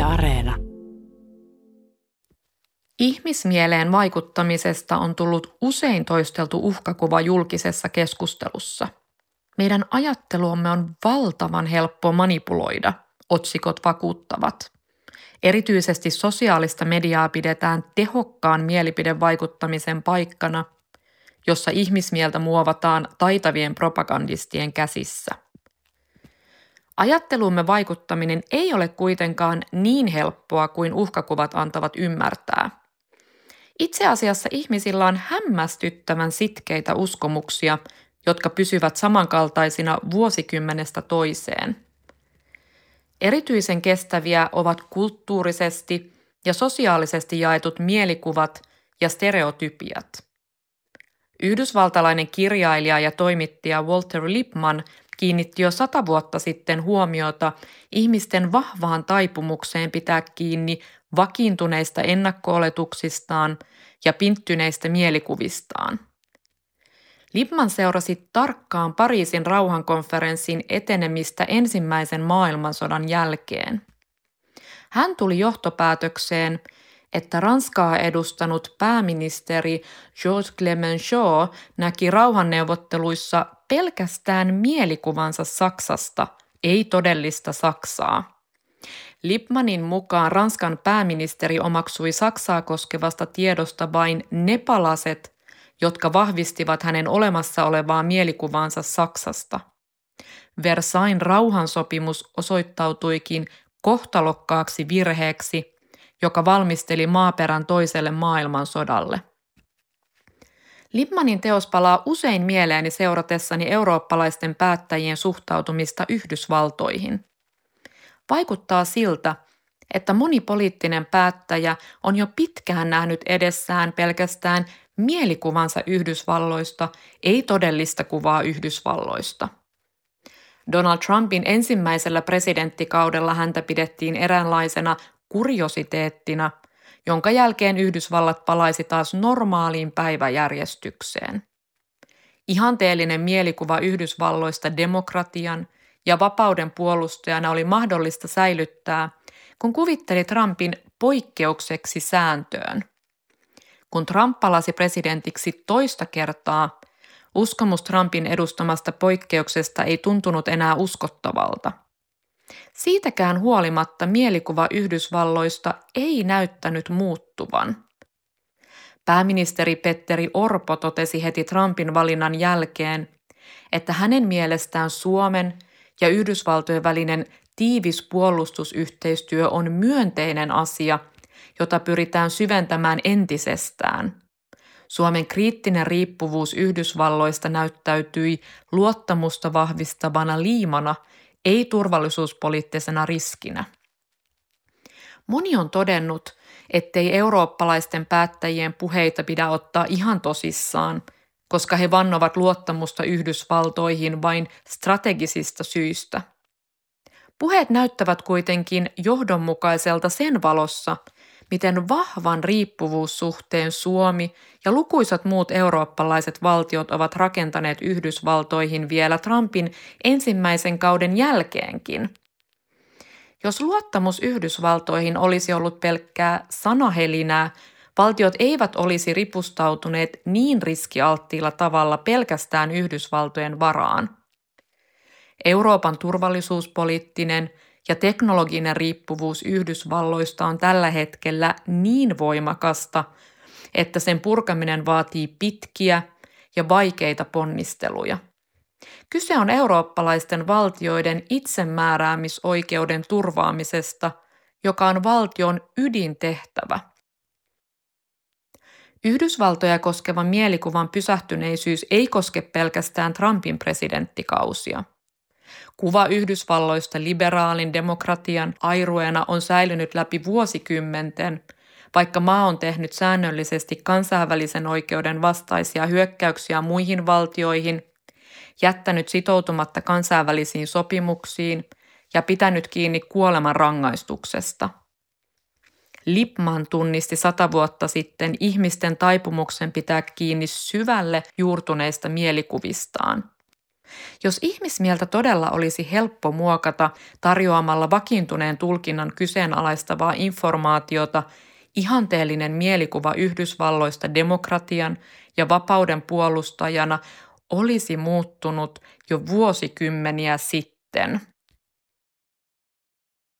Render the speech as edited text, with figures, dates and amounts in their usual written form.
Areena. Ihmismieleen vaikuttamisesta on tullut usein toisteltu uhkakuva julkisessa keskustelussa. Meidän ajatteluamme on valtavan helppo manipuloida, otsikot vakuuttavat. Erityisesti sosiaalista mediaa pidetään tehokkaan mielipidevaikuttamisen paikkana, jossa ihmismieltä muovataan taitavien propagandistien käsissä. Ajattelumme vaikuttaminen ei ole kuitenkaan niin helppoa kuin uhkakuvat antavat ymmärtää. Itse asiassa ihmisillä on hämmästyttävän sitkeitä uskomuksia, jotka pysyvät samankaltaisina vuosikymmenestä toiseen. Erityisen kestäviä ovat kulttuurisesti ja sosiaalisesti jaetut mielikuvat ja stereotypiat. Yhdysvaltalainen kirjailija ja toimittaja Walter Lippmann kiinnitti jo 100 vuotta sitten huomiota ihmisten vahvaan taipumukseen pitää kiinni vakiintuneista ennakko-oletuksistaan ja pinttyneistä mielikuvistaan. Lippmann seurasi tarkkaan Pariisin rauhankonferenssin etenemistä ensimmäisen maailmansodan jälkeen. Hän tuli johtopäätökseen, että Ranskaa edustanut pääministeri Georges Clemenceau näki rauhanneuvotteluissa pelkästään mielikuvansa Saksasta, ei todellista Saksaa. Lippmannin mukaan Ranskan pääministeri omaksui Saksaa koskevasta tiedosta vain ne palaset, jotka vahvistivat hänen olemassa olevaa mielikuvaansa Saksasta. Versailles rauhansopimus osoittautuikin kohtalokkaaksi virheeksi, joka valmisteli maaperän toiselle maailmansodalle. Lippmannin teos palaa usein mieleeni seuratessani eurooppalaisten päättäjien suhtautumista Yhdysvaltoihin. Vaikuttaa siltä, että moni poliittinen päättäjä on jo pitkään nähnyt edessään pelkästään mielikuvansa Yhdysvalloista, ei todellista kuvaa Yhdysvalloista. Donald Trumpin ensimmäisellä presidenttikaudella häntä pidettiin eräänlaisena kuriositeettina, jonka jälkeen Yhdysvallat palaisi taas normaaliin päiväjärjestykseen. Ihanteellinen mielikuva Yhdysvalloista demokratian ja vapauden puolustajana oli mahdollista säilyttää, kun kuvitteli Trumpin poikkeukseksi sääntöön. Kun Trump palasi presidentiksi toista kertaa, uskomus Trumpin edustamasta poikkeuksesta ei tuntunut enää uskottavalta. Siitäkään huolimatta mielikuva Yhdysvalloista ei näyttänyt muuttuvan. Pääministeri Petteri Orpo totesi heti Trumpin valinnan jälkeen, että hänen mielestään Suomen ja Yhdysvaltojen välinen tiivis puolustusyhteistyö on myönteinen asia, jota pyritään syventämään entisestään. Suomen kriittinen riippuvuus Yhdysvalloista näyttäytyi luottamusta vahvistavana liimana, ei turvallisuuspoliittisena riskinä. Moni on todennut, ettei eurooppalaisten päättäjien puheita pidä ottaa ihan tosissaan, koska he vannovat luottamusta Yhdysvaltoihin vain strategisista syistä. Puheet näyttävät kuitenkin johdonmukaiselta sen valossa, miten vahvan riippuvuussuhteen Suomi ja lukuisat muut eurooppalaiset valtiot ovat rakentaneet Yhdysvaltoihin vielä Trumpin ensimmäisen kauden jälkeenkin. Jos luottamus Yhdysvaltoihin olisi ollut pelkkää sanahelinää, valtiot eivät olisi ripustautuneet niin riskialttiilla tavalla pelkästään Yhdysvaltojen varaan. Euroopan turvallisuuspoliittinen ja teknologinen riippuvuus Yhdysvalloista on tällä hetkellä niin voimakasta, että sen purkaminen vaatii pitkiä ja vaikeita ponnisteluja. Kyse on eurooppalaisten valtioiden itsemääräämisoikeuden turvaamisesta, joka on valtion ydintehtävä. Yhdysvaltoja koskevan mielikuvan pysähtyneisyys ei koske pelkästään Trumpin presidenttikausia. Kuva Yhdysvalloista liberaalin demokratian airueena on säilynyt läpi vuosikymmenten, vaikka maa on tehnyt säännöllisesti kansainvälisen oikeuden vastaisia hyökkäyksiä muihin valtioihin, jättänyt sitoutumatta kansainvälisiin sopimuksiin ja pitänyt kiinni kuolemanrangaistuksesta. Lippmann tunnisti 100 vuotta sitten ihmisten taipumuksen pitää kiinni syvälle juurtuneista mielikuvistaan. Jos ihmismieltä todella olisi helppo muokata tarjoamalla vakiintuneen tulkinnan kyseenalaistavaa informaatiota, ihanteellinen mielikuva Yhdysvalloista demokratian ja vapauden puolustajana olisi muuttunut jo vuosikymmeniä sitten.